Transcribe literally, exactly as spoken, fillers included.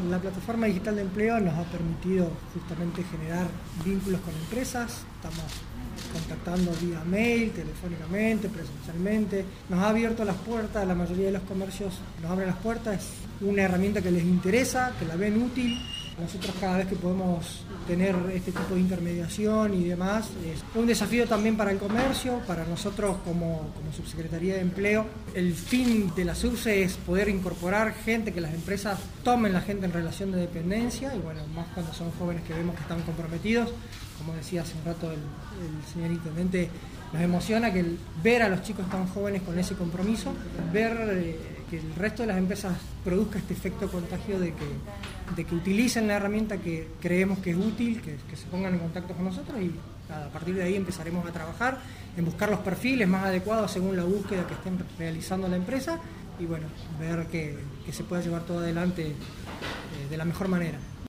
La plataforma digital de empleo nos ha permitido justamente generar vínculos con empresas. Estamos contactando vía mail, telefónicamente, presencialmente. Nos ha abierto las puertas, a la mayoría de los comercios nos abren las puertas. Es una herramienta que les interesa, que la ven útil. Nosotros cada vez que podemos tener este tipo de intermediación y demás, es un desafío también para el comercio, para nosotros como, como Subsecretaría de Empleo. El fin de la SUBSE es poder incorporar gente, que las empresas tomen la gente en relación de dependencia, y bueno, más cuando son jóvenes que vemos que están comprometidos. Como decía hace un rato el, el señor intendente, nos emociona que el, ver a los chicos tan jóvenes con ese compromiso, ver eh, que el resto de las empresas produzca este efecto contagio de que, de que utilicen la herramienta que creemos que es útil, que, que se pongan en contacto con nosotros, y nada, a partir de ahí empezaremos a trabajar en buscar los perfiles más adecuados según la búsqueda que estén realizando la empresa, y bueno, ver que, que se pueda llevar todo adelante eh, de la mejor manera.